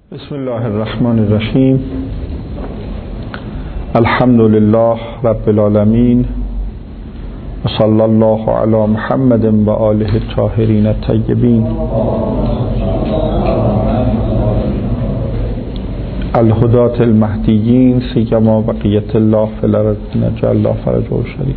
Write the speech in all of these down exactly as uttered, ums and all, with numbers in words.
بسم الله الرحمن الرحیم. الحمد لله رب العالمین و صلی الله علی محمد و آله الطاهرین الطیبین الهداة المهدیین سیما بقیة الله فی الارض نجعل الله فرجه الشریف.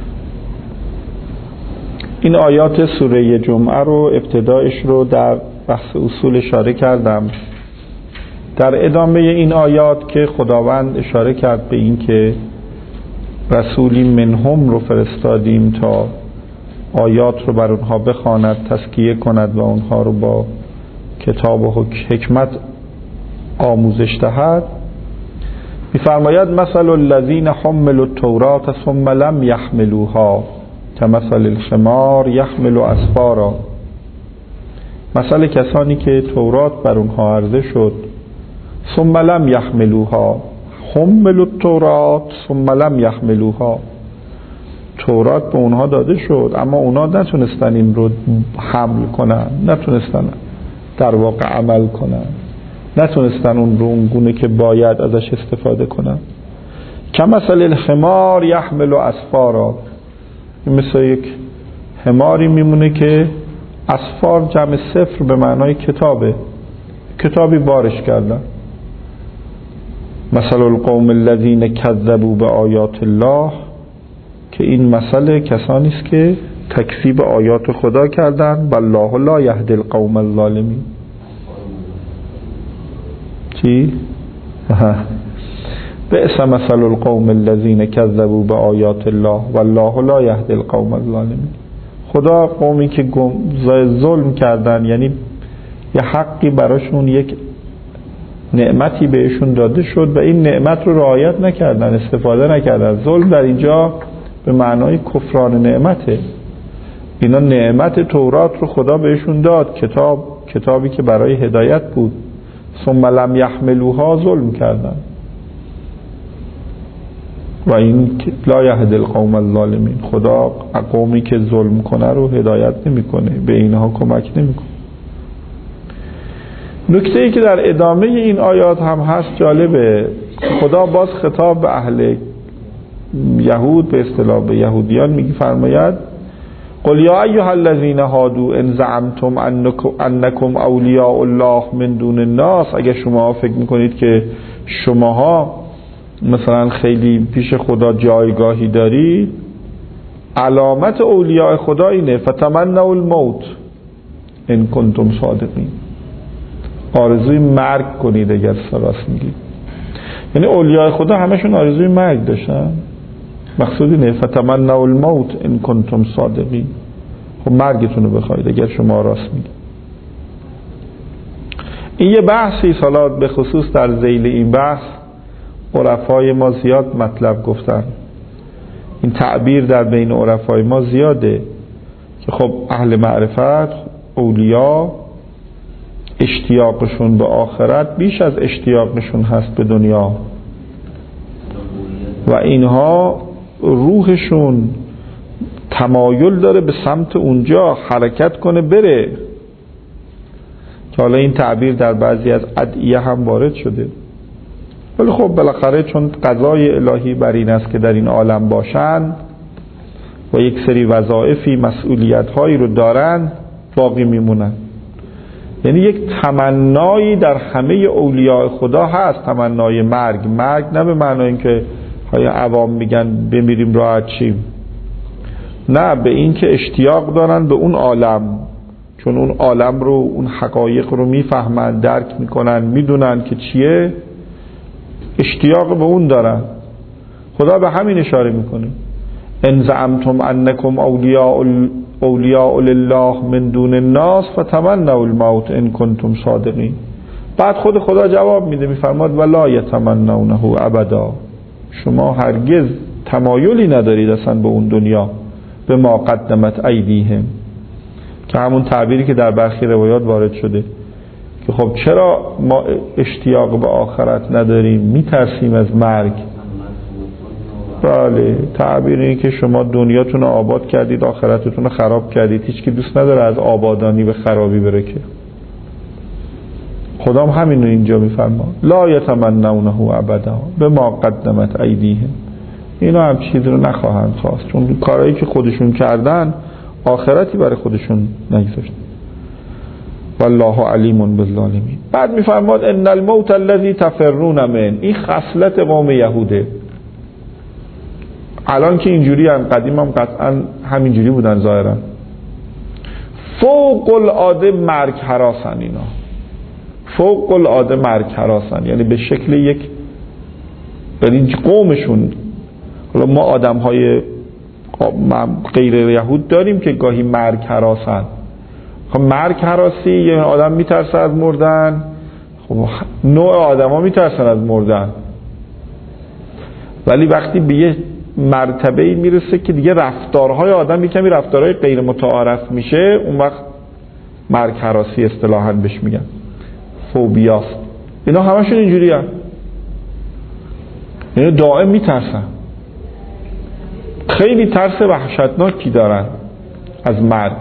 این آیات سوره جمعه رو ابتدایش رو در بحث اصول اشاره کردم. در ادامه این آیات که خداوند اشاره کرد به این که رسولی منهم رو فرستادیم تا آیات رو بر اونها بخواند، تزکیه کند و اونها رو با کتاب و حکمت آموزش دهد، می‌فرماید مثل الذین حملوا التوراة ثم لم یحملوها کمثل الحمار یحمل اسفارا. مثل کسانی که تورات بر اونها عرضه شد، ثم لم یحملوها، حملوا التوراة ثم لم یحملوها، تورات به اونها داده شد اما اونها نتونستن این رو حمل کنن، نتونستن در واقع عمل کنن، نتونستن اون رو اونگونه که باید ازش استفاده کنن. کمثل الحمار یحمل اسفارا، مثل یک حماری میمونه که اسفار جمع صفر به معنای کتابه، کتابی بارش کردن. مثل القوم الذین کذبوا بآیات الله، که این مثل کسانی است که تکذیب آیات خدا کردن. والله لا یهدی القوم الظالمین. چی؟ بئس مثل القوم الذین کذبوا بآیات الله والله لا یهدی القوم الظالمین. خدا قومی که ظلم کردن، یعنی یه حقی براشون، یک نعمتی بهشون داده شد و این نعمت رو رعایت نکردن، استفاده نکردن. ظلم در اینجا به معنای کفران نعمته. اینا نعمت تورات رو خدا بهشون داد، کتاب کتابی که برای هدایت بود، ثم لم یحملوها، ظلم کردن و این لا یهدی القوم الظالمین. خدا قومی که ظلم کنه رو هدایت نمیکنه، به اینها کمک نمیکنه. نکته ای که در ادامه این آیات هم هست جالبه. خدا باز خطاب به اهل یهود، به اصطلاح به یهودیان میگه، فرماید قل یا ایها الذین هادوا ان زعمتم انکم اولیاء الله من دون الناس، اگه شما فکر میکنید که شماها مثلا خیلی پیش خدا جایگاهی دارید، علامت اولیاء خدا اینه فتمنوا الموت ان کنتم صادقین، آرزوی مرگ کنید اگر راست میگید. یعنی اولیاء خدا همشون آرزوی مرگ داشتن. مقصود اینه فتمنوا الموت ان کنتم صادقین، خب مرگتون رو بخواید اگر شما راست میگید. این یه بحثی سالات به خصوص در ذیل این بحث عرفای ما زیاد مطلب گفتن. این تعبیر در بین عرفای ما زیاده که خب اهل معرفت، اولیاء، اشتیاقشون به آخرت بیش از اشتیاقشون هست به دنیا و اینها روحشون تمایل داره به سمت اونجا حرکت کنه بره، که حالا این تعبیر در بعضی از ادعیه هم وارد شده. ولی خب بالاخره چون قضای الهی بر این است که در این عالم باشن و یک سری وظایفی، مسئولیت هایی رو دارن، باقی میمونن. یعنی یک تمنایی در همه اولیاء خدا هست، تمنای مرگ. مرگ نه به معنای اینکه های عوام میگن بمیریم راحت چیم، نه، به این که اشتیاق دارن به اون عالم، چون اون عالم رو، اون حقایق رو میفهمن، درک میکنن، میدونن که چیه، اشتیاق به اون دارن. خدا به همین اشاره میکنه ان زعمتم انکم اولیاء اولیاء لله من دون الناس فتمنوا الموت ان کنتم صادقین. بعد خود خدا جواب میده، میفرماد ولا یتمنونه ابدا، شما هرگز تمایلی ندارید اصلا به اون دنیا، به ما قدمت ایدیهم، که همون تعبیری که در برخی روایات وارد شده که خب چرا ما اشتیاق به آخرت نداریم، میترسیم از مرگ. بله، تعبیر این که شما دنیاتون رو آباد کردید، آخرتتون رو خراب کردید. هیچ کی دوست نداره از آبادانی به خرابی بره که. خدا هم همین رو اینجا میفرما لا یتمنونه ابدا بما قدمت ایدیهم، اینا هم چیزی رو نخواهند خواست چون کارهایی که خودشون کردن آخرتی برای خودشون نگذاشتن. والله علیم بالظالمین. بعد میفرماد ان الموت الذی تفرون من، این خصلت قوم یهوده. الان که اینجوری هم قدیم هم قطعا همینجوری بودن ظاهرا. فوق العاده مرگ هراسن اینا، فوق العاده مرگ هراسن، یعنی به شکل یک یعنی قومشون. حالا ما آدم های غیر یهود داریم که گاهی مرگ هراسن. خب مرگ هراسی یه آدم میترسه از مردن، خب نوع آدم ها میترسن از مردن، ولی وقتی به یه مرتبه میرسه که دیگه رفتارهای آدم یکمی رفتارهای غیر متعارف میشه، اون وقت مرگ هراسی اصطلاحاً بهش میگن، فوبیاست. اینا همشون اینجوری هست، یعنی دائم میترسن، خیلی ترس وحشتناکی دارن از مرگ.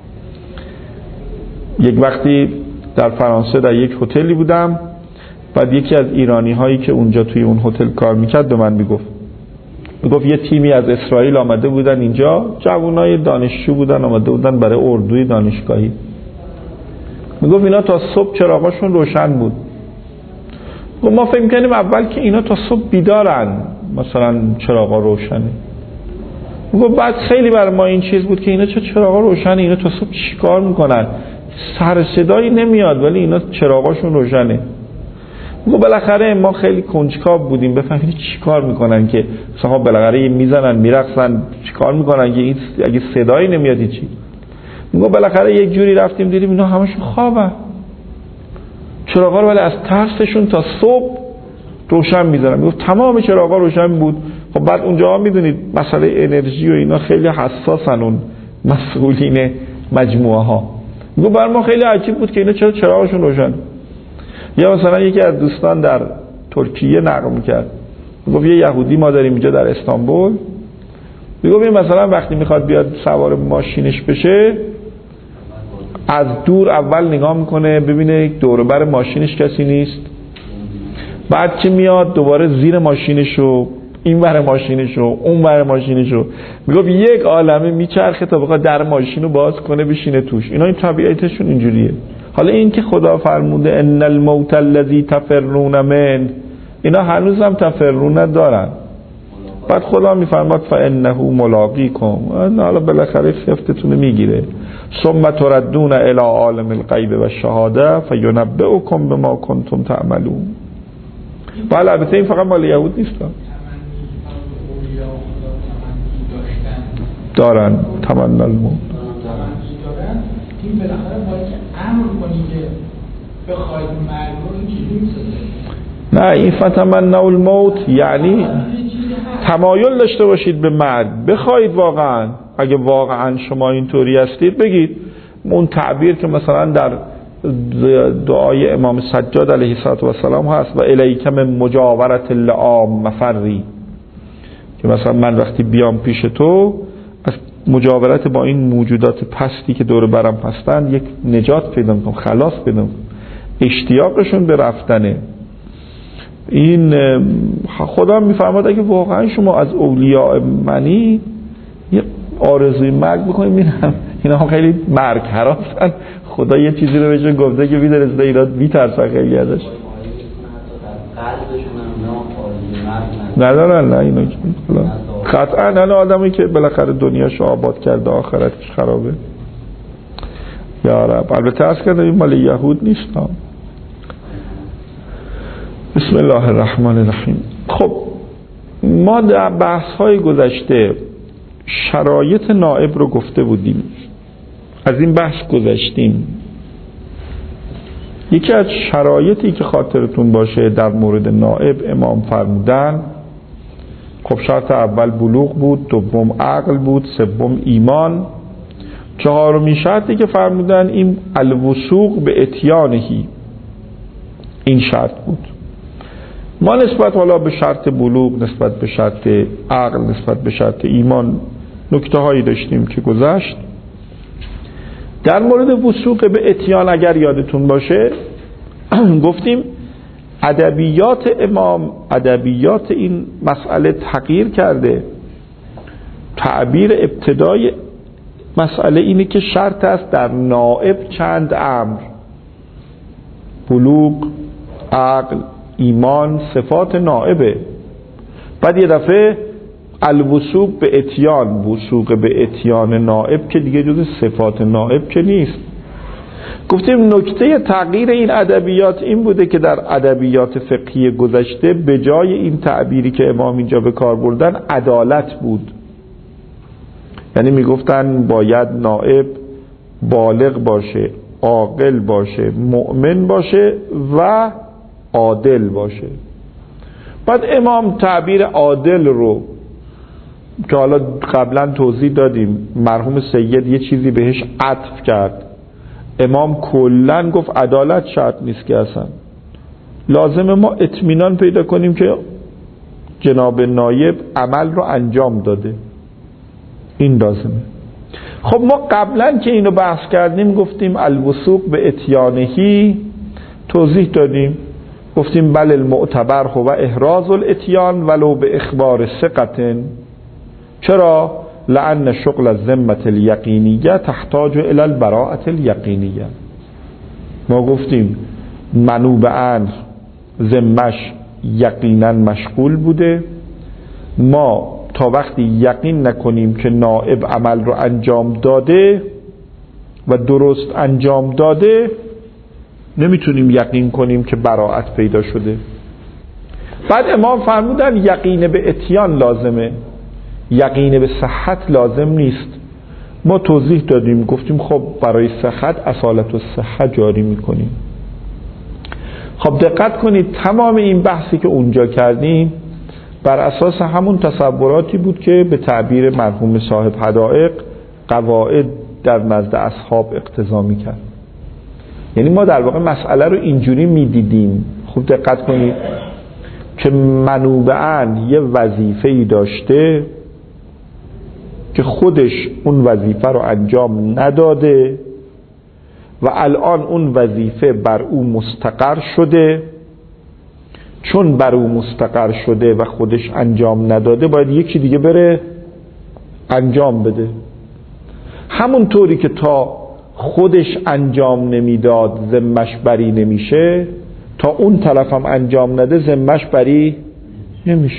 یک وقتی در فرانسه در یک هتلی بودم، بعد یکی از ایرانی هایی که اونجا توی اون هتل کار میکرد به من میگفت میگفت یه تیمی از اسرائیل آمده بودن اینجا، جوانای دانشجو بودن، آمده بودن برای اردوی دانشگاهی. میگفت اینا تا صبح چراغاشون روشن بود. و ما فکر میکنیم اول که اینا تا صبح بیدارن، مثلا چراغا روشنه. میگفت بعد خیلی برای ما این چیز بود که اینا چه چراغا روشنه، اینا تا صبح چیکار میکنن؟ سر صدایی نمیاد ولی اینا چراغاشون روشنه. میگفت بالاخره ما خیلی کنجکاو بودیم بفهمیم چیکار میکنن که مثلا بالاخره میزنن میرقصن، چیکار میکنن که این اگه صدایی نمیاد چی؟ میگفت بالاخره یک جوری رفتیم دیدیم اینا همشون خوابن، چراغا رو ولی از ترسشون تا صبح روشن میذارن. میگفت تمام چراغا روشن بود. خب بعد اونجا میدونید مسئله انرژی و اینا خیلی حساسن اون مسئولین مجموعه ها. میگفت بر ما خیلی عجیب بود که اینا چرا چراغشون روشن. یا مثلا یکی از دوستان در ترکیه نقل میکرد، میگفت یه یهودی ما داریم اینجا در استانبول، میگفت مثلا وقتی میخواد بیاد سوار ماشینش بشه از دور اول نگاه میکنه ببینه دور بر ماشینش کسی نیست، بعد که میاد دوباره زیر ماشینشو، این ور ماشینشو، اون ور ماشینشو، میگفت یک عالمه میچرخه تا بخواد در ماشینو باز کنه بشینه توش. اینا این طبیعتشون اینجوریه. حالا این که خدا فرموده ان الموت الذی تفرون من، اینا هنوز هم تفرون دارن. بعد خدا میفرماد فانه ملاقیکم، حالا بالاخره خفتتون میگیره. ثم تردون الی عالم الغیب و الشهاده فینبئکم بما کنتم تعملون. بله البته این فقط مال یهود نیست، دارن تمنا الموت. این بالاخره باید که امر کنی که بخواید مرگ رو اینجوری میسازه. نه این فتمنوا الموت یعنی تمایل داشته باشید به مرگ، بخواید واقعا. اگه واقعا شما اینطوری هستید بگید. اون تعبیر که مثلا در دعای امام سجاد علیه السلام هست و الیک من مجاورت اللعام مفری، که مثلا من وقتی بیام پیش تو از مجاورت با این موجودات پستی که دور برم هستن یک نجات پیدا کنم، خلاص پیدا کنم. اشتیاقشون به رفتنه. این خدا میفرماد اگه واقعا شما از اولیاء منی یه آرزوی مرگ بکنید، میرم اینا هم خیلی مرگ هراسن. خدا یه چیزی رو بهشون گفته که میدرسته اینا میترسن خیلی ازش، ندارن. نه اینا قطعا نه آدمی که بالاخره دنیاشو آباد کرده آخرتش خرابه. یا رب. البته از کنه این مال یهود نیست. بسم الله الرحمن الرحیم. خب ما در بحث های گذشته شرایط نائب رو گفته بودیم، از این بحث گذشتیم. یکی از شرایطی که خاطرتون باشه در مورد نائب امام فرمودن، خب شرط اول بلوغ بود، دوم عقل بود، سوم ایمان، چهارمین شرطی که فرمودن این الوثوق به اتیانهی، این شرط بود. ما نسبت حالا به شرط بلوغ، نسبت به شرط عقل، نسبت به شرط ایمان نکته هایی داشتیم که گذشت. در مورد وثوق به اتیان اگر یادتون باشه گفتیم ادبیات امام، ادبیات این مسئله تغییر کرده. تعبیر ابتدای مسئله اینه که شرط است در نائب چند امر: بلوغ، عقل، ایمان، صفات نائبه. بعد یه دفعه الوثوق به اتیان، وثوق به اتیان نائب که دیگه جز صفات نائب که نیست. گفتیم نکته تغییر این ادبیات این بوده که در ادبیات فقهی گذشته به جای این تعبیری که امام اینجا به کار بردن عدالت بود. یعنی میگفتن باید نائب بالغ باشه، عاقل باشه، مؤمن باشه و عادل باشه. بعد امام تعبیر عادل رو که حالا قبلا توضیح دادیم، مرحوم سید یه چیزی بهش عطف کرد، امام کلن گفت عدالت شرط نیست که اصلا لازم ما اطمینان پیدا کنیم که جناب نایب عمل رو انجام داده، این لازمه. خب ما قبلا که اینو بحث کردیم گفتیم الوثوق به اتیانهی، توضیح دادیم، گفتیم بل المعتبر هو احراز الاتیان ولو به اخبار ثقة. چرا؟ لأن شغل الذمة الیقینیه تحتاج الی البراءة الیقینیه. ما گفتیم منوب امر ذمش یقینا مشغول بوده، ما تا وقتی یقین نکنیم که نائب عمل رو انجام داده و درست انجام داده نمیتونیم یقین کنیم که براءت پیدا شده. بعد امام فرمودن یقین به اتیان لازمه، یقین به صحت لازم نیست. ما توضیح دادیم، گفتیم خب برای صحت اصالت و صحت جاری میکنیم. خب دقت کنید تمام این بحثی که اونجا کردیم بر اساس همون تصوراتی بود که به تعبیر مرحوم صاحب حدائق قواعد در نزد اصحاب اقتضا میکرد. یعنی ما در واقع مسئله رو اینجوری میدیدیم. خوب دقت کنید که منوبعاً یه وظیفه‌ای داشته که خودش اون وظیفه رو انجام نداده و الان اون وظیفه بر او مستقر شده. چون بر او مستقر شده و خودش انجام نداده باید یکی دیگه بره انجام بده. همون طوری که تا خودش انجام نمیداد ذمش بری نمیشه، تا اون طرف هم انجام نده ذمش بری نمیشه.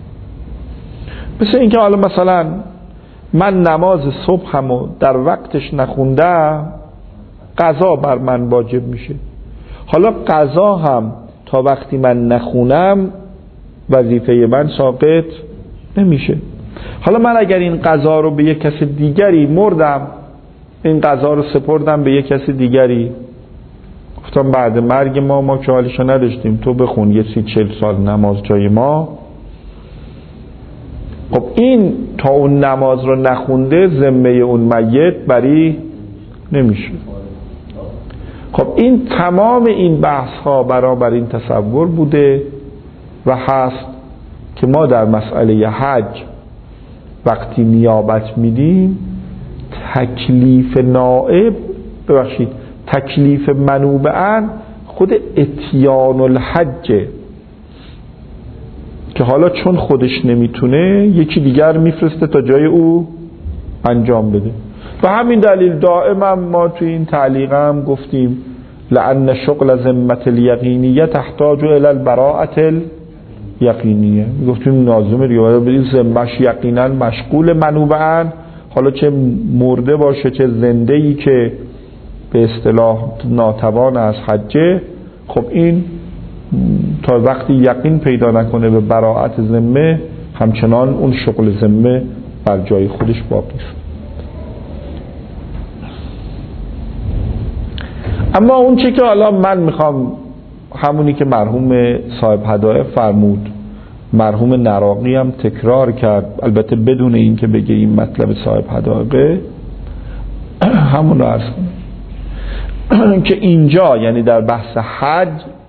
مثل اینکه حالا مثلا من نماز صبحمو در وقتش نخوندم قضا بر من واجب میشه. حالا قضا هم تا وقتی من نخونم وظیفه من ساقط نمیشه. حالا من اگر این قضا رو به یک کس دیگری مردم، این قضا رو سپردم به یک کس دیگری، گفتم بعد مرگ ما ما که حالشو نداشتیم، تو بخون یه سی چل سال نماز جای ما. خب این تا اون نماز رو نخونده ذمه اون میت بری نمیشه. خب این تمام این بحث ها برابر این تصور بوده و هست که ما در مسئله حج وقتی نیابت میدیم تکلیف نائب ببخشید تکلیف منوبعاً خود اتیان الحج که حالا چون خودش نمیتونه یکی دیگر میفرسته تا جای او انجام بده. و همین دلیل دائما ما توی این تعلیق هم گفتیم لأن شغل ذمة الیقینیه تحتاج الی البراءة الیقینیه. گفتیم ناظم ریاض بدید ذمش یقینا مشغول منوبعاً، حالا چه مرده باشه چه زنده ای که به اصطلاح ناتوان از حجه، خب این تا وقتی یقین پیدا نکنه به براءت ذمه همچنان اون شغل ذمه بر جای خودش باقی است. اما اون چی که حالا من میخوام همونی که مرحوم صاحب حدائق فرمود، مرحوم نراقی هم تکرار کرد، البته بدون این که بگه این مطلب صاحب حدائقه، همون رو عرض کنم که اینجا یعنی در بحث حج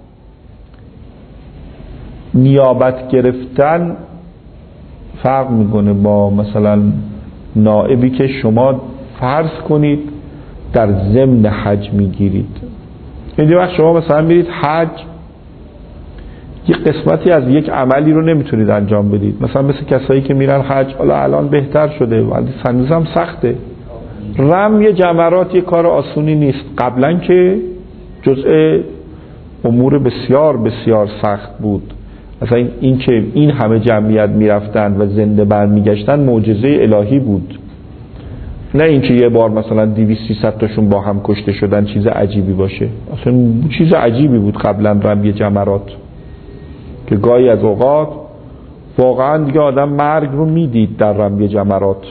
نیابت گرفتن فرق میکنه با مثلا نائبی که شما فرض کنید در ضمن حج میگیرید. این وقت شما مثلا میرید حج، یک قسمتی از یک عملی رو نمیتونید انجام بدید، مثلا مثل کسایی که میرن حج، حالا الان بهتر شده ولی هنوز هم سخته، رمی جمرات یک کار آسونی نیست. قبلا که جزء امور بسیار بسیار سخت بود، مثلا این, این که این همه جمعیت میرفتن و زنده برمیگشتن معجزه الهی بود، نه اینکه یه بار مثلا دویست سیصد تاشون با هم کشته شدن چیز عجیبی باشه. اصلا چیز عجیبی بود قبلا رمی جمرات، که گاهی از اوقات واقعا دیگه آدم مرگ رو میدید در رمی جمرات.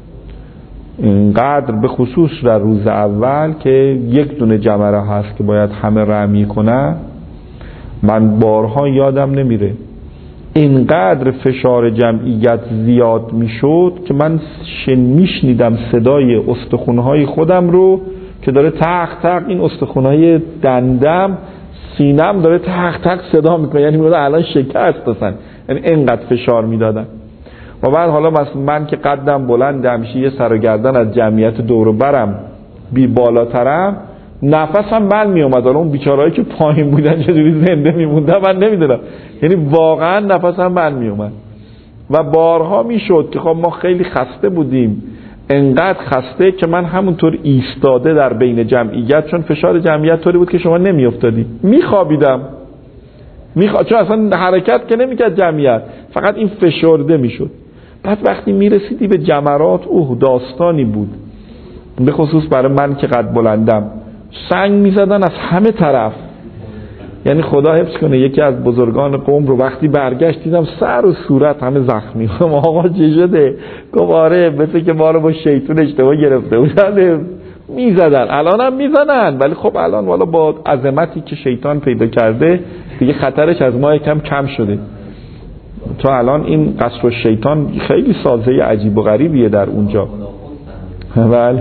اینقدر به خصوص در روز اول که یک دونه جمره هست که باید همه رمی کنن، من بارها یادم نمیره اینقدر فشار جمعیت زیاد میشد که من شن میشنیدم صدای استخونهای خودم رو که داره تق تق، این استخونهای دندم سینم داره تق تق صدا میکنه، یعنی میگه الان شکست دادن، یعنی اینقدر فشار میدادن. و بعد حالا مثلا من که قدم بلند همیشه یه سر و گردن از جمعیت دور و برم بی بالاترم، نفسم بند می اومد. حالا اون بیچارهایی که پایین بودن چجوری زنده میموندن من نمیدونم، یعنی واقعا نفسم بند می اومد. و بارها میشد که خب ما خیلی خسته بودیم، انقدر خسته که من همونطور ایستاده در بین جمعیت، چون فشار جمعیت طوری بود که شما نمیافتادی، میخوابیدم میخوا... چون اصلا حرکت که نمیکرد جمعیت، فقط این فشرده میشد. بعد وقتی میرسیدی به جمرات، اوه داستانی بود، به خصوص برای من که قد بلندم، سنگ میزدن از همه طرف، یعنی خدا حفظ کنه یکی از بزرگان قوم رو وقتی برگشت دیدم سر و صورت همه زخمی. آقا چه شده؟ گفت آره مثل که ما رو با شیطون اشتباه گرفته بودن میزدن، الان هم میزنن، ولی خب الان والا با عظمتی که شیطان پیدا کرده دیگه خطرش از ما یکم کم شده. تا الان این قصر شیطان خیلی سازه عجیب و غریبیه در اونجا. بله.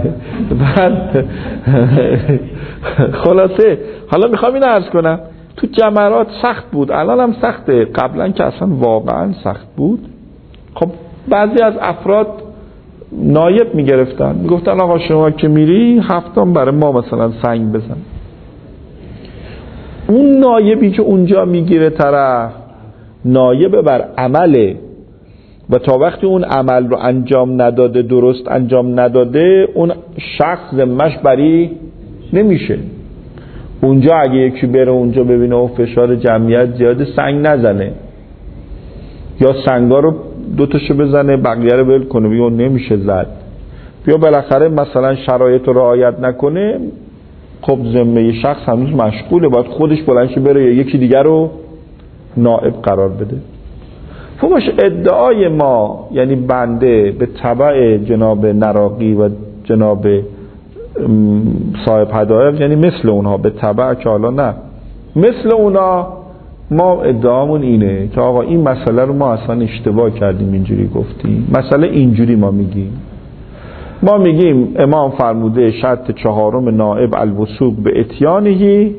خلاصه حالا میخوام این عرض کنم تو جمرات سخت بود، الان هم سخته، قبلا که اصلا واقعا سخت بود. خب بعضی از افراد نایب میگرفتن، میگفتن آقا شما که میری هفتم برای ما مثلا سنگ بزن. اون نایبی که اونجا میگیره طرف نایب بر عمله و تا وقتی اون عمل رو انجام نداده، درست انجام نداده، اون شخص ذمه‌اش بری نمیشه. اونجا اگه یکی بره اونجا ببینه و فشار جمعیت زیاده، سنگ نزنه، یا سنگا رو دوتاشو بزنه بقیه رو ول کنه، بگه نمیشه زد. بیا بالاخره مثلا شرایط رو رعایت نکنه، خب ذمه شخص هنوز مشغوله، باید خودش بلندش بره یا یکی دیگر رو نائب قرار بده. فهمش ادعای ما، یعنی بنده به تبع جناب نراقی و جناب صاحب هدایق، یعنی مثل اونها به تبع که حالا نه مثل اونا، ما ادعامون اینه که آقا این مسئله رو ما اصلا اشتباه کردیم، اینجوری گفتیم، مسئله اینجوری ما میگیم ما میگیم امام فرموده شرط چهارم نائب الوثوق به اتیانهی،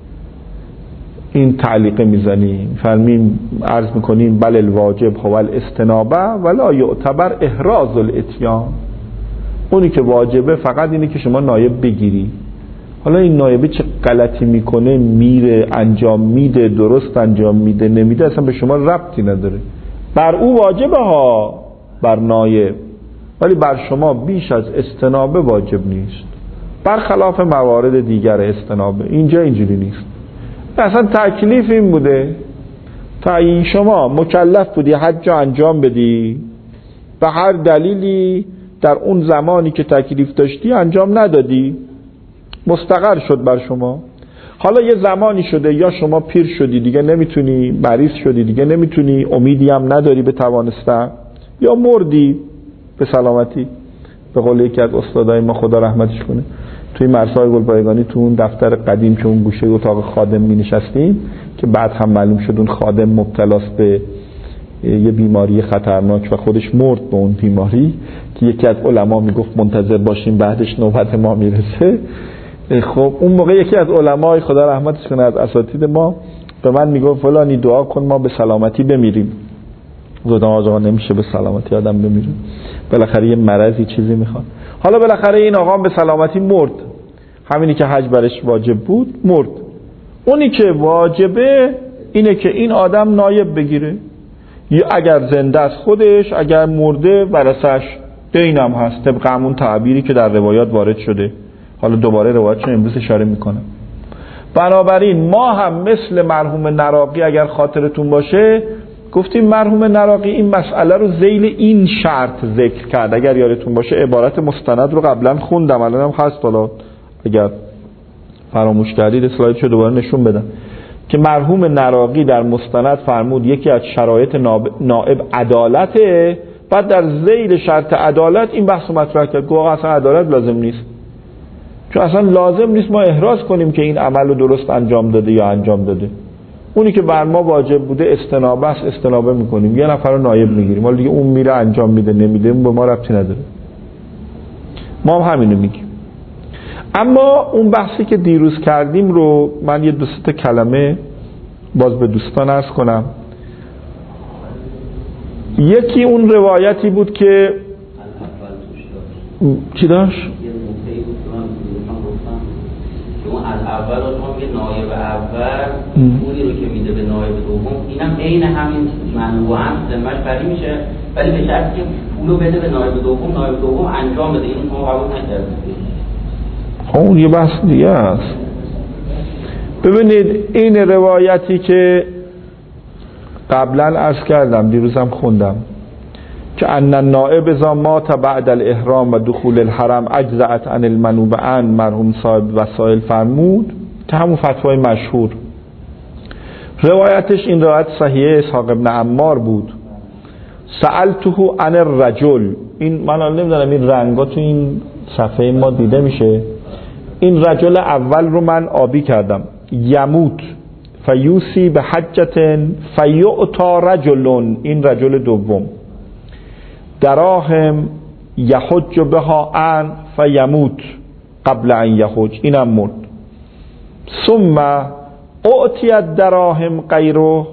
این تعلیقه میزنیم فرمیم عرض میکنیم بل الواجب هو الاستنابه ولا یعتبر احراز الاتیان. اونی که واجبه فقط اینه که شما نایب بگیری، حالا این نایبه چه غلطی میکنه، میره انجام میده، درست انجام میده نمیده، اصلا به شما ربطی نداره. بر او واجبه ها، بر نایب، ولی بر شما بیش از استنابه واجب نیست، برخلاف موارد دیگر استنابه. اینجا اینجوری نیست. اصلا تکلیف این بوده تا این شما مکلف بودی حج انجام بدی، به هر دلیلی در اون زمانی که تکلیف داشتی انجام ندادی، مستقر شد بر شما. حالا یه زمانی شده یا شما پیر شدی دیگه نمیتونی، مریض شدی دیگه نمیتونی، امیدی هم نداری به توانستن، یا مردی به سلامتی. به قول یکی از استادای ما خدا رحمتش کنه، توی مرسای گلپایگانی تو اون دفتر قدیم که اون گوشه اتاق خادم می نشستیم، که بعد هم معلوم شد اون خادم مبتلاست به یه بیماری خطرناک و خودش مرد به اون بیماری، که یکی از علما میگفت منتظر باشیم بعدش نوبت ما میرسه. خب اون موقع یکی از علمای خدا رحمتش کنه از اساتید ما به من میگفت فلانی دعا کن ما به سلامتی بمیریم. گفتم آقا نمیشه به سلامتی آدم بمیره، بالاخره یه مرضی چیزی میخواد. حالا بالاخره این آقا به سلامتی مرد، همینی که حج برش واجب بود مرد. اونی که واجبه اینه که این آدم نایب بگیره، یا اگر زنده است خودش، اگر مرده ورثش. دین هم هست طبق همون تعبیری که در روایات وارد شده. حالا دوباره روایاتشون امروز اشاره میکنم. بنابراین ما هم مثل مرحوم نراقی اگر خاطرتون باشه گفتیم مرحوم نراقی این مسئله رو ذیل این شرط ذکر کرد. اگر یادتون باشه عبارت مستند رو قبلا خوندم، الان هم هست، حالا اگر فراموش کردید اسلایدشو دوباره نشون بدم که مرحوم نراقی در مستند فرمود یکی از شرایط نائب عدالته، بعد در ذیل شرط عدالت این بحث مطرح کرد که اصلا عدالت لازم نیست، چون اصلا لازم نیست ما احراز کنیم که این عمل رو درست انجام داده یا انجام داده. اونی که بر ما واجب بوده استنابه است، استنابه میکنیم، یه نفر رو نایب میگیریم، حالا دیگه اون میره انجام میده نمیده اون به ما ربطی نداره. ما هم همینو میگیم. اما اون بحثی که دیروز کردیم رو من یه دو سه کلمه باز به دوستان عرض کنم. یکی اون روایتی بود که چی داشت؟ اون از اول رو میگه نایب اول پولی رو که میده به نایب دوم اینم عین همین منوعاً ذمه‌اش بری میشه، ولی به شرطی که پولو بده به نایب دوم، نایب دوم انجام بده. این شما قبول نکردید. اون یه بحث دیگه است. ببینید این روایتی که قبلا عرض کردم دیروزم خوندم که ان النائب اذا مات بعد الاحرام و دخول الحرم اجزأت عن المنوب عن، مرحوم صاحب وسائل فرمود که همون فتوای مشهور. روایتش این روایت صحیح اسحاق ابن عمار بود. سألته عن الرجل، این من نمیدونم این رنگا تو این صفحه ما دیده میشه، این رجل اول رو من آبی کردم، یموت فیوسی به حجت فیعطا رجلون، این رجل دوم، دراهم یحج بها عن فیموت قبل ان یحج، اینم مرد. ثم اعطیت دراهم غیره،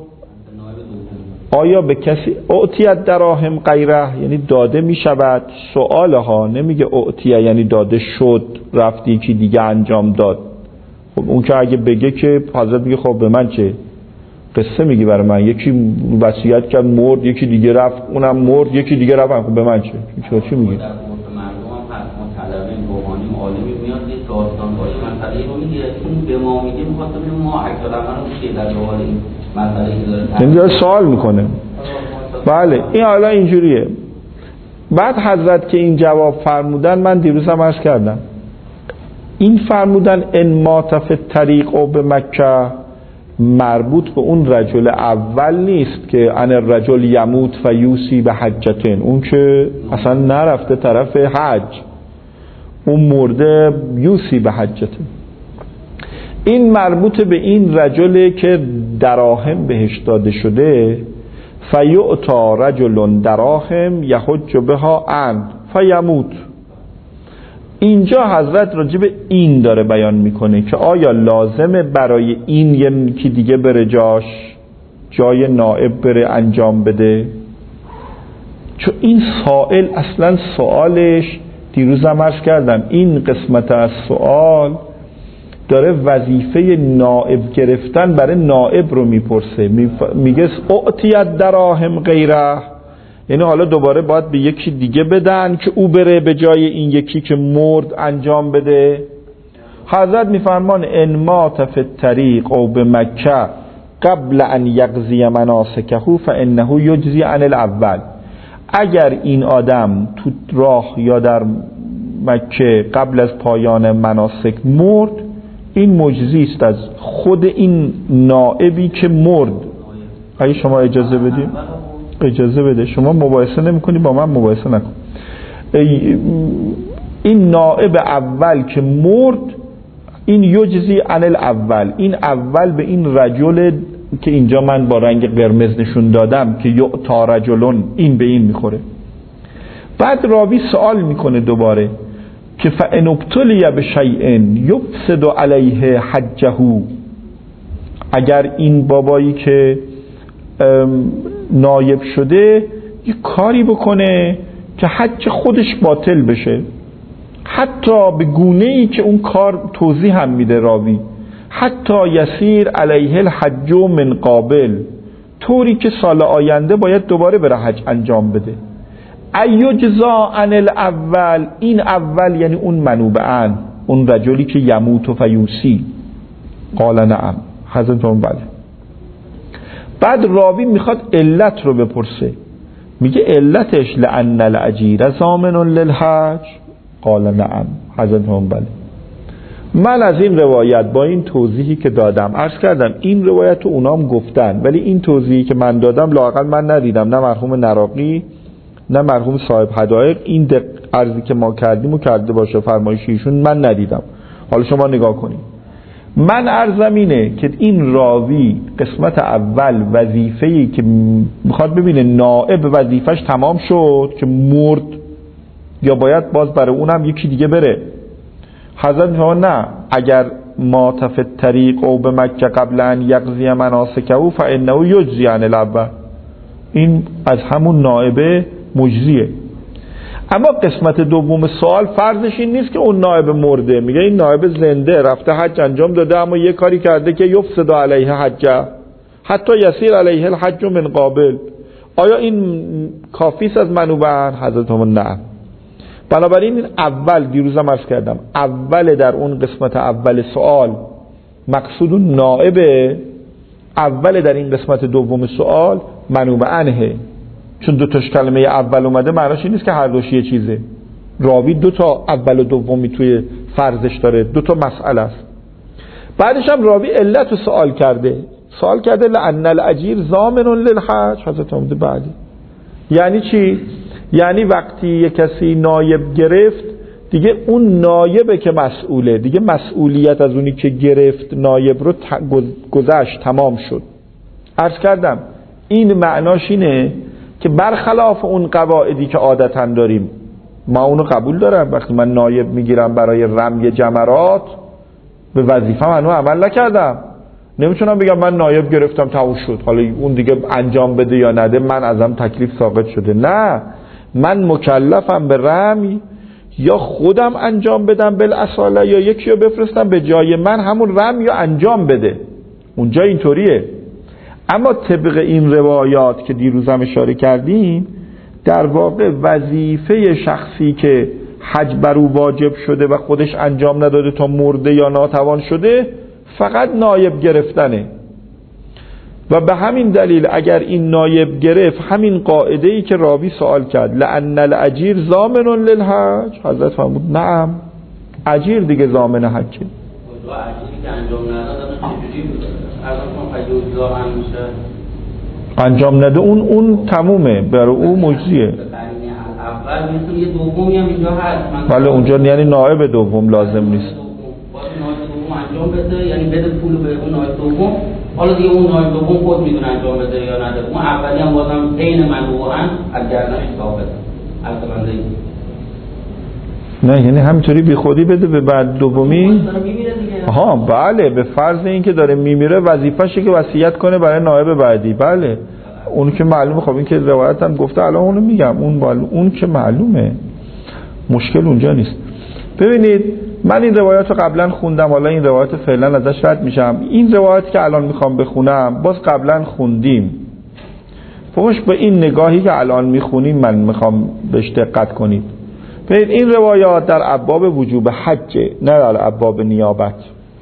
آیا به کسی اعطیت دراهم غیره یعنی داده می شود، سؤالها نمیگه اعطیه یعنی داده شد رفتی یکی دیگه انجام داد. خب اون که اگه بگه که حضرت میگه خب به من چه، قصه میگی برای من، یکی وصیت کرد مرد یکی دیگه رفت اونم مرد یکی دیگه رفت، خب به من چه، چه چی میگی؟ در مورد مردم هم هست، مطلبه روحانی عالمی میاد یه داستان باشه مسئله رو میگه، اون به ما میگه میخواد ببینیم ما اکثر منو چیه در حال این مسئله این داره سوال میکنه. بله این حالا اینجوریه. بعد حضرت که این جواب فرمودن من دیروز هم عرض کردم این فرمودن ان مات فی الطریق او به مکه مربوط به اون رجل اول نیست که ان الرجل یموت فیوسی به حجتن، اون که اصلا نرفته طرف حج، اون مرده یوسی به حجتن. این مربوط به این رجل که دراهم بهش داده شده، فیعطا رجل دراهم یحج بها عن فیموت. اینجا حضرت راجب این داره بیان میکنه که آیا لازمه برای این یکی دیگه بره جاش، جای نائب بره انجام بده؟ چون این سائل اصلا سوالش دیروزم عرض کردم این قسمت از سوال داره وظیفه نائب گرفتن برای نائب رو میپرسه، میگه اعطیت دراهم غیره، یعنی حالا دوباره باید به یکی دیگه بدن که او بره به جای این یکی که مرد انجام بده. حضرت میفرمان ان مات فی الطریق او به مکه قبل ان یقضی مناسکه فانه یجزی عن الاول. اگر این آدم تو راه یا در مکه قبل از پایان مناسک مرد، این مجزی است از خود این نائبی که مرد. اگه شما اجازه بدید اجازه بده، شما مباحثه نمی کنی با من مباحثه نکن. این نائب اول که مرد این یجزی عن الاول، این اول به این رجل که اینجا من با رنگ قرمز نشون دادم که یعطا رجلون، این به این میخوره. بعد راوی سوال میکنه دوباره که فان ابتلی بشیء یفسد علیه حجه، اگر این بابایی که نایب شده یه کاری بکنه که حج خودش باطل بشه، حتی به گونه‌ای که اون کار توضیح هم میده راوی، حتی یسیر علیه الحج من قابل، طوری که سال آینده باید دوباره بره حج انجام بده. ایجزا عن الاول، این اول یعنی اون منوبعن، اون رجلی که یموت و فیوسی. قال نعم، حضرت اون بله. بعد راوی میخواد علت رو بپرسه، میگه علتش لأن الاجیر ضامن للحج. قال نعم، حضرت اون بله. من از این روایت با این توضیحی که دادم، عرض کردم این روایت رو اونام گفتن، ولی این توضیحی که من دادم لااقل من ندیدم، نه مرحوم نراقی نه مرحوم صاحب حدائق این دق... عرضی که ما کردیم و کرده باشه فرمایش ایشون من ندیدم. حالا شما نگاه کنید. من عرضم اینه که این راوی قسمت اول وظیفه‌ای که میخواد ببینه نائب وظیفش تمام شد که مرد یا باید باز برای اونم یکی دیگه بره. حضرت میگه نه، اگر مات فی الطریق او به مکه قبل ان یقضی مناسکه فانه یجزی عن الاول، این از همون نائبه مجزیه. اما قسمت دوم سوال فرضش این نیست که اون نائب مرده، میگه این نائب زنده رفته حج انجام داده اما یه کاری کرده که یفسد علیه حجه حتی یسیر علیه الحج من قابل. آیا این کافیست از منوبعن؟ حضرت همون نه. بنابراین این اول دیروزم عرض کردم اول در اون قسمت اول سوال مقصود اون نائبه، اول در این قسمت دوم سوال منوبعنه، چون دو تاش کلمه اول اومده معناش این نیست که هر دوش یه چیزه. راوی دو تا اول و دومی توی فرضش داره، دو تا مسئله است. بعدش هم راوی علت رو سوال کرده، سوال کرده لأن الاجیر ضامن للحج. حضرت آمده بعدی یعنی چی؟ یعنی وقتی یه کسی نایب گرفت دیگه اون نایبه که مسئوله، دیگه مسئولیت از اونی که گرفت نایب رو گذشت، تمام شد. عرض کردم این معناش اینه که برخلاف اون قواعدی که عادتاً داریم، ما اونو قبول دارم وقتی من نایب میگیرم برای رمی جمرات به وظیفه منو عمل نکردم، نمیتونم بگم من نایب گرفتم تموم شد حالا اون دیگه انجام بده یا نده من ازم تکلیف ساقط شده. نه، من مکلفم به رمی، یا خودم انجام بدم بالاصاله یا یکی رو بفرستم به جای من همون رمی رو انجام بده، اونجا اینطوریه. اما طبق این روایات که دیروزم اشاره کردیم در واقع وظیفه شخصی که حج بر او واجب شده و خودش انجام نداده تا مرده یا ناتوان شده فقط نایب گرفتنه. و به همین دلیل اگر این نایب گرفت همین قاعده ای که راوی سوال کرد لأن الاجیر ضامن للحج، حضرت فرمود نعم، اجیر دیگه ضامن حجه. اجیری که انجام ندادن چجوری بود؟ انجام نده اون اون تمومه، برای او مجزیه. اول مثل یه دومی هم اینجا هست، ولی اونجا یعنی نائب دوم لازم نیست. انجام بده یعنی بده پول به اون نایب دوم، حالا دیگه اون نایب دوم خود میدونه انجام بده یا نده. اون اولی هم بازم بین منوعاً از گردنش ثابت از بنده. نه یعنی همینطوری بی خودی بده به بعد دومی. آها بله، به فرض این که داره میمیره وظیفه‌شه که وصیت کنه برای نایب بعدی. بله اون که معلومه، خب این که روایت هم گفته الان اونو میگم، اون اون که معلومه، مشکل اونجا نیست. ببینید من این روایت رو قبلا خوندم، حالا این روایت فعلا ازش رد میشم. این روایت که الان میخوام بخونم باز قبلا خوندیم، فوقش به این نگاهی که الان میخونیم من میخوام بهش دقت کنید. ببینید این روایات در ابواب وجوب حج، نه در ابواب نیابت.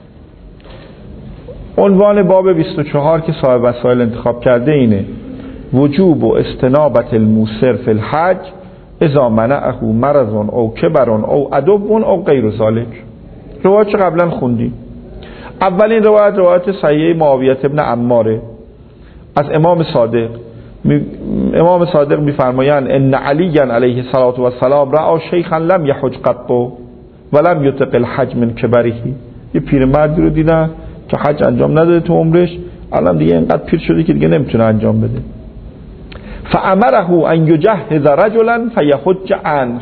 عنوان باب بیست و چهار که صاحب وسائل انتخاب کرده اینه: وجوب و استنابت الموسر فی الحج اذا منعه مرض او کبر او عدو او غیر ذلک. روایت قبلا خوندیم. اولین روایت روایت صحیح معاویه ابن عماره از امام صادق. امام صادق میفرمایند ان علی علیه الصلاه و السلام رأى شیخا لم یحج قط ولم یطق الحج من کبره. یه پیرمردی رو دیدن که حج انجام نداده تو عمرش، الان دیگه اینقدر پیر شده که دیگه نمیتونه انجام بده. فامره ان یجهز رجلا فیحج عنه.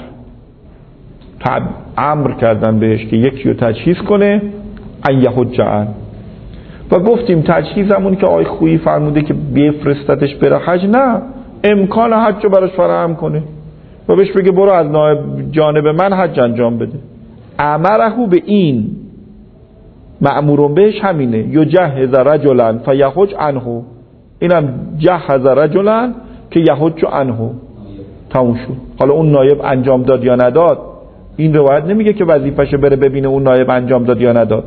امر کردن بهش که یکی رو تجهیز کنه ان یحج عنه. و گفتیم تجهیز همون که آقای خویی فرموده که بفرستتش بره حج، نه، امکان حج رو براش فراهم کنه و بهش بگه برو از نائب جانب من حج انجام بده. امره به این مأمورون بهش همینه، یجهز رجلا فیحج عنه، اینم جهز رجلا که یحج عنه، تموم شد. حالا اون نایب انجام داد یا نداد این روایت نمیگه که وظیفه‌شه بره ببینه اون نایب انجام داد یا نداد.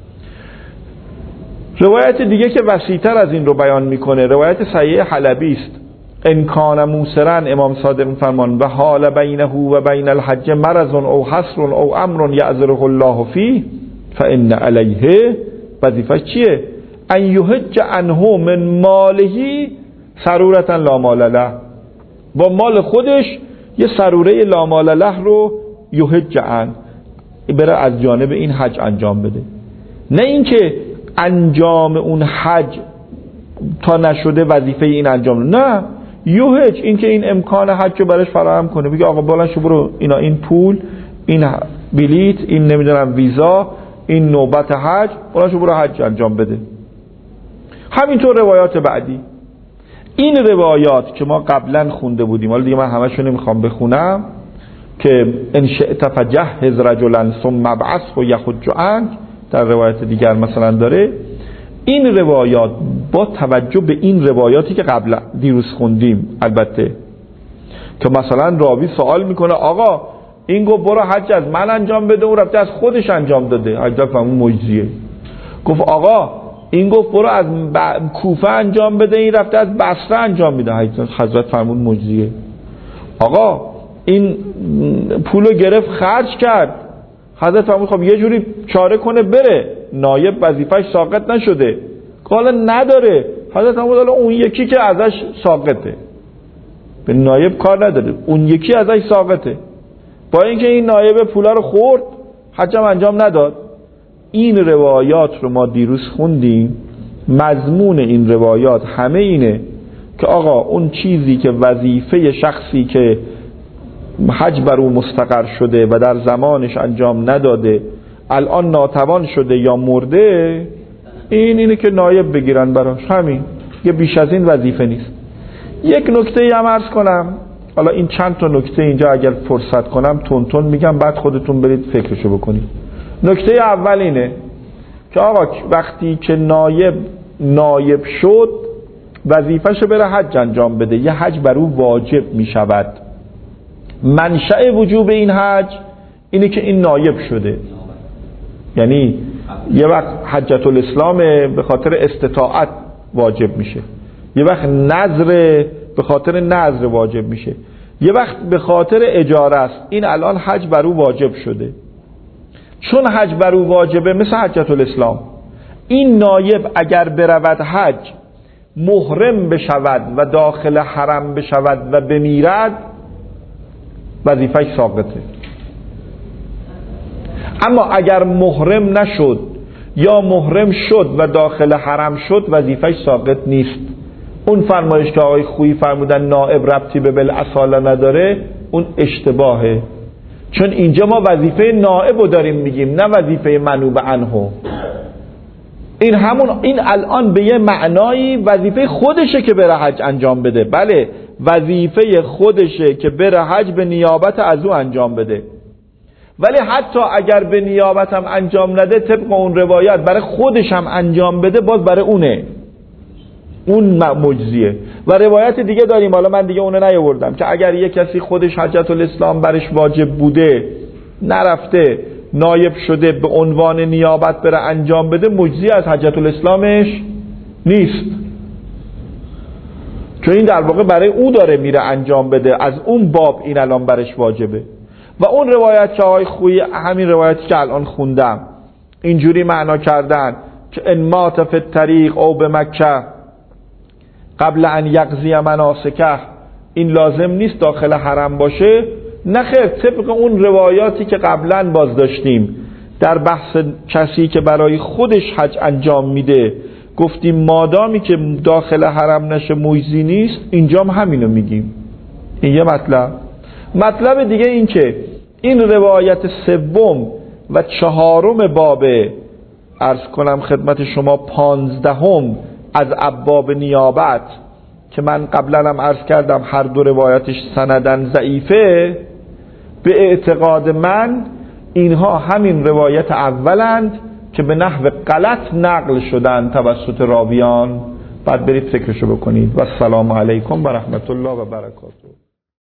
روایت دیگه که وسیع‌تر از این رو بیان میکنه روایت صحیح حلبی است. ان کان موسرا، امام صادق میفرمان و حال بینه و بین الحج مرض او حصر او امر یعذره الله فیه فان علیه، وظیفه چیه؟ ان یحج عنه من ماله سرورة لا مال له، با مال خودش یه سروره لا مال له رو یحج عن، بره از جانب این حج انجام بده. نه اینکه انجام اون حج تا نشده وظیفه این انجام، نه یحج، اینکه این امکان حج رو براش فراهم کنه، بگه آقا بالا شو برو اینا، این پول، این بلیت، این نمیدونم ویزا، این نوبت حج، بالا شو برو حج انجام بده. همینطور روایات بعدی. این روایات که ما قبلا خونده بودیم، حالا دیگه من همشو نمیخوام بخونم، که ان شئت فجهز رجلا ثم ابعثه یحج عنک، در روایت دیگر مثلا داره. این روایات با توجه به این روایاتی که قبلا دیروز خوندیم، البته که مثلا راوی سوال میکنه آقا این گفت برو حج از من انجام بده، اون رفته از خودش انجام داده، حج فهمون مجزیه. گفت آقا این گفت برو از کوفه انجام بده، این رفته از بصره انجام میده، حضرت فرمود مجزیه. آقا این پولو گرفت خرج کرد، حضرت فرمود خب یه جوری چاره کنه بره، نایب وظیفه‌اش ساقط نشده. قال نداره، حضرت فرمود حالا اون یکی که ازش ساقطه، به نایب کار نداره، اون یکی ازش ساقطه، با اینکه این نایب پولا رو خورد حجم انجام نداد. این روایات رو ما دیروز خوندیم، مضمون این روایات همه اینه که آقا اون چیزی که وظیفه شخصی که حج بر او مستقر شده و در زمانش انجام نداده الان ناتوان شده یا مرده، این اینه که نایب بگیرن براش، همین، یه بیش از این وظیفه نیست. یک نکته هم عرض کنم، حالا این چند تا نکته اینجا اگر فرصت کنم تون تون میگم، بعد خودتون برید فکرشو بکنید. نکته اول اینه که آقا وقتی که نایب نایب شد وظیفه‌شو بره حج انجام بده، یه حج بر او واجب میشود. منشأ وجوب این حج اینه که این نایب شده، یعنی یه وقت حجت الاسلام به خاطر استطاعت واجب میشه، یه وقت نذر به خاطر نذر واجب میشه، یه وقت به خاطر اجاره است. این الان حج بر او واجب شده، چون حج بر او واجبه مثل حجت الاسلام، این نایب اگر برود حج محرم بشود و داخل حرم بشود و بمیرد وظیفه‌اش ساقطه. اما اگر محرم نشد یا محرم شد و داخل حرم شد وظیفه‌اش ساقط نیست. اون فرمایش که آقای خویی فرمودن نائب ربطی به بالاصاله نداره، اون اشتباهه، چون اینجا ما وظیفه نائب رو داریم میگیم، نه وظیفه منوب عنه. این همون این الان به یه معنایی وظیفه خودشه که بره حج انجام بده، بله وظیفه خودشه که بره حج به نیابت از او انجام بده، ولی حتی اگر به نیابت هم انجام نده طبق اون روایت برای خودش هم انجام بده باز برای اونه، اون مجزیه. و روایت دیگه داریم، حالا من دیگه اونو نیاوردم، که اگر یه کسی خودش حجت الاسلام برش واجب بوده نرفته نایب شده به عنوان نیابت بره انجام بده، مجزی از حجت الاسلامش نیست، چون این در واقع برای او داره میره انجام بده، از اون باب این الان برش واجبه. و اون روایت که آقای خویی، همین روایتی که الان خوندم، اینجوری معنا کردن که ان مات فی الطریق او به مکه قبل ان یقضی مناسکه، این لازم نیست داخل حرم باشه. نخیر، طبق اون روایاتی که قبلا باز داشتیم در بحث کسی که برای خودش حج انجام میده، گفتیم مادامی که داخل حرم نشه مجزی نیست، اینجا هم همینو میگیم. این یه مطلب. مطلب دیگه این که این روایت سوم و چهارم باب، عرض کنم خدمت شما پانزدهم از ابواب نیابت، که من قبلا هم عرض کردم هر دو روایتش سندن ضعیفه، به اعتقاد من اینها همین روایت اولند که به نحو غلط نقل شدن توسط راویان، بعد برید فکرشو بکنید. و السلام علیکم و رحمت الله و برکاته.